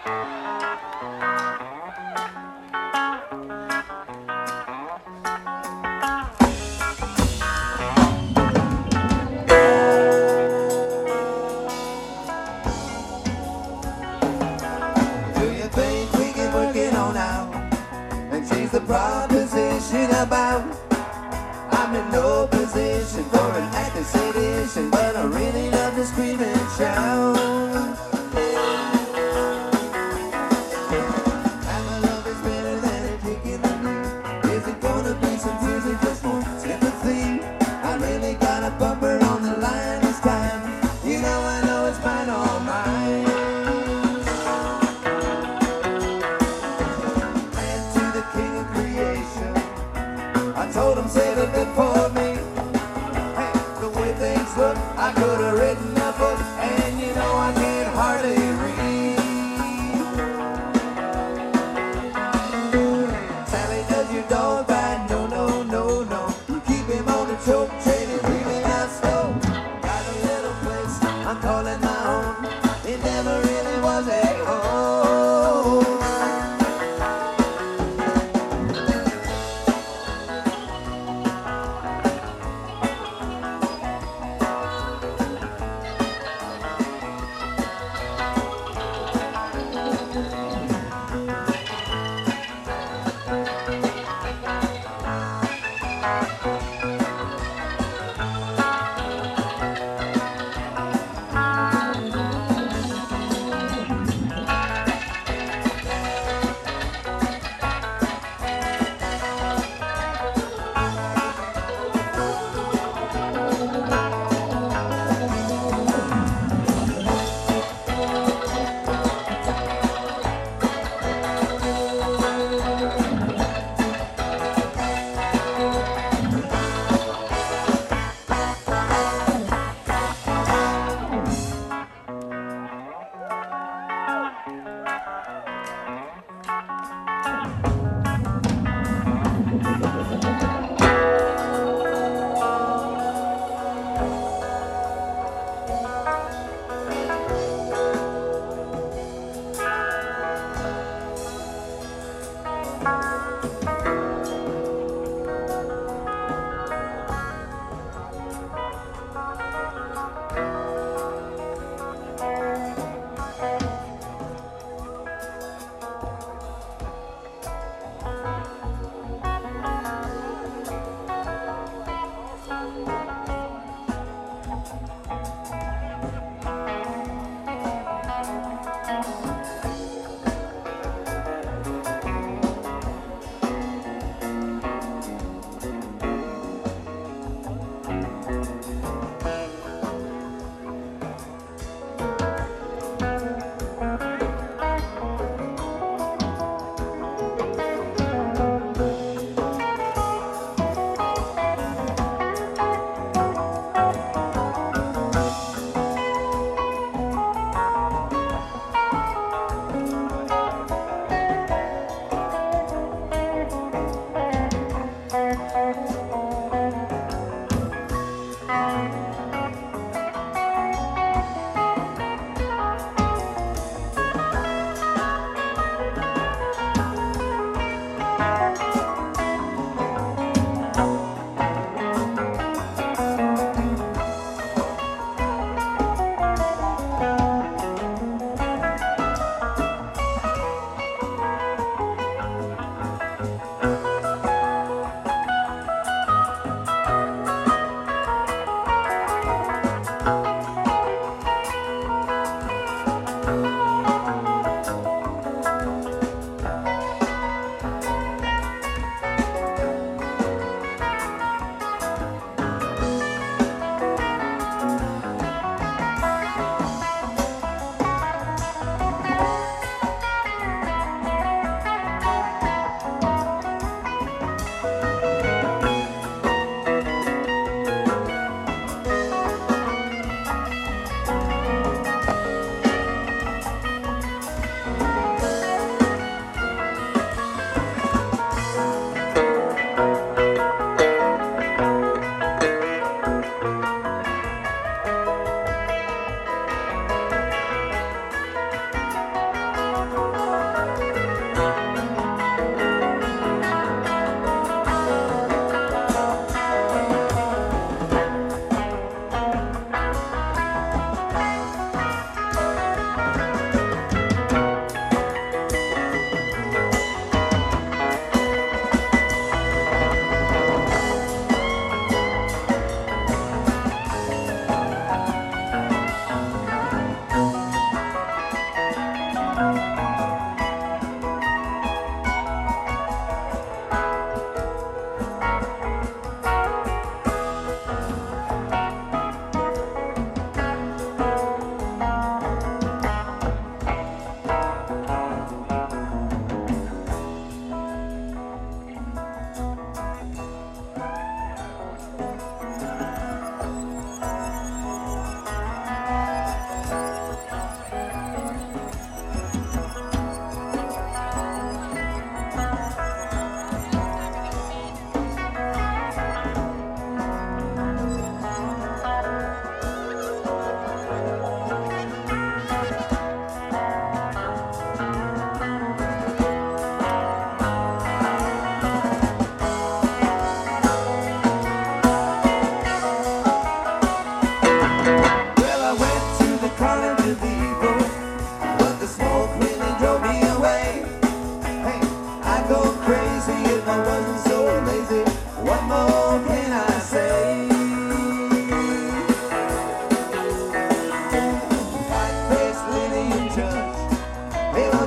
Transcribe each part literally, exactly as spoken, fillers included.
The proposition about I'm in no position for an active sedition, but I really love to scream and shout. And my love is better than a kick in the knee. Is it gonna be some tears or just more sympathy? I really got a bumper on the line this time. You know I know it's mine, all mine. Told him save a bit for me. Hey, the way things look, I could have written a book, and you know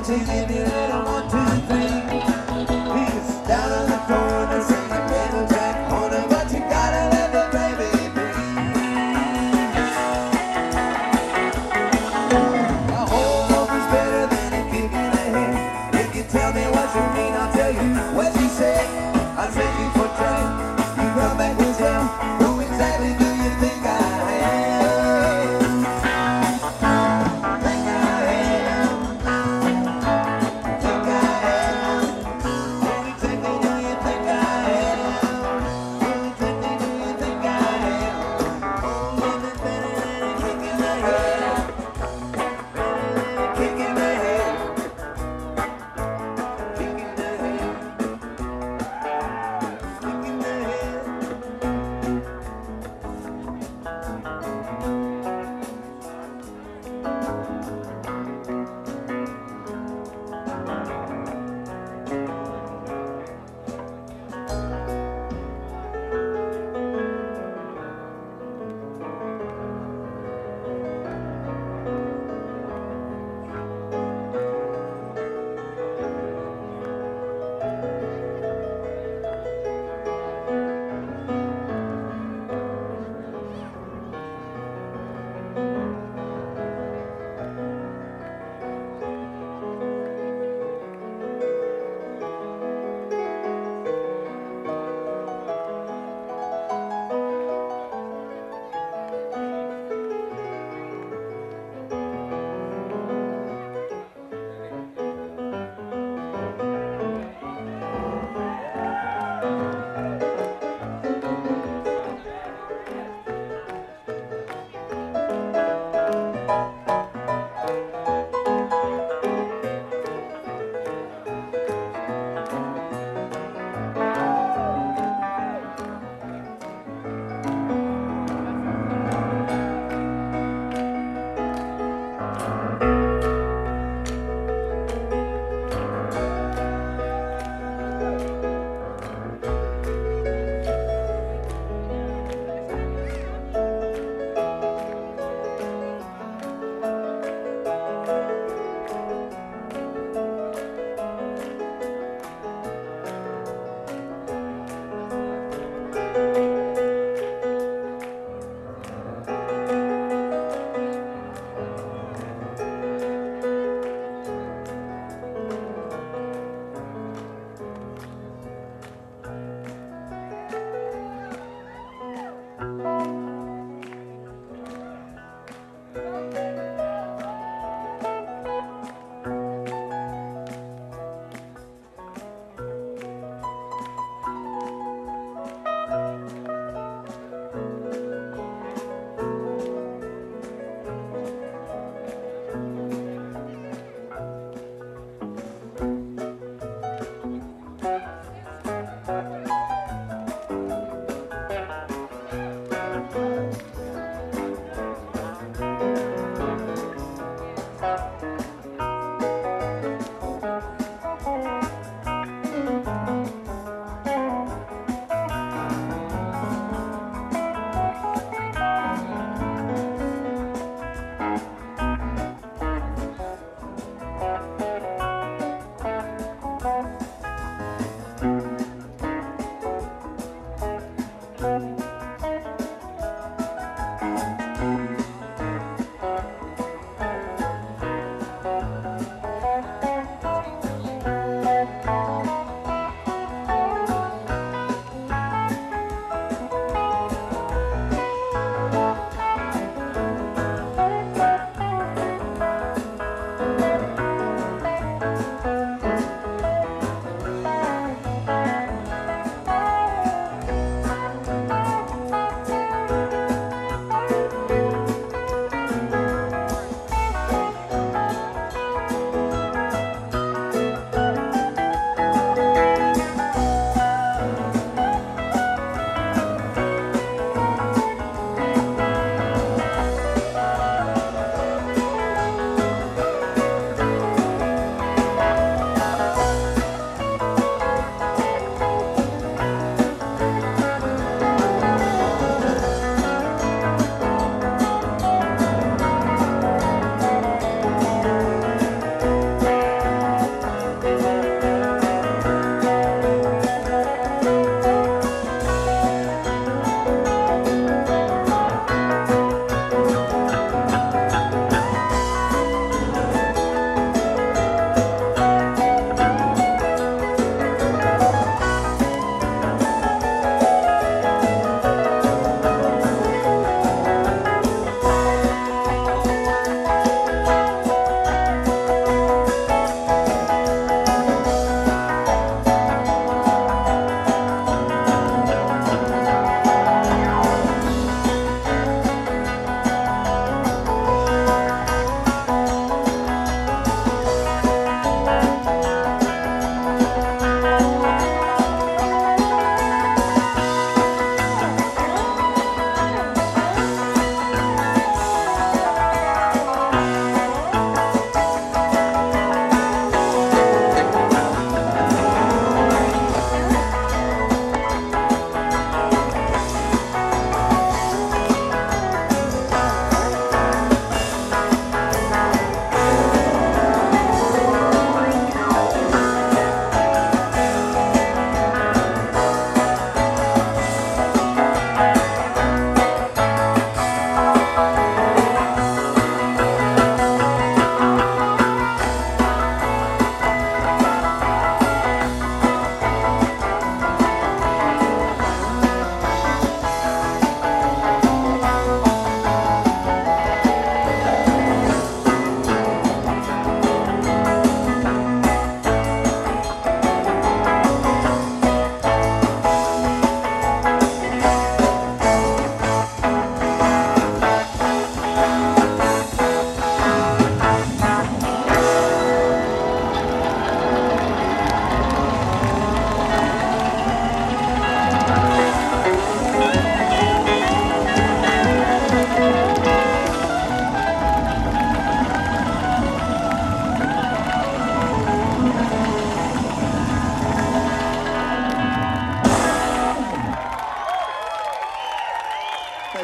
won't you give me a little one, two, three? He's down on the corner singing little Jack Horner, but you gotta let the baby be. A whole woman's better than a kick in the head. If you tell me what you mean, I'll tell you what you say. I'll take you for train. You come back and tell who exactly do you think I am? Think I am. Think I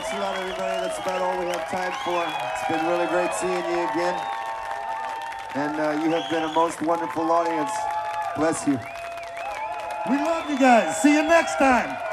Thanks a lot, everybody. That's about all we have time for. It's been really great seeing you again. And uh, you have been a most wonderful audience. Bless you. We love you guys. See you next time.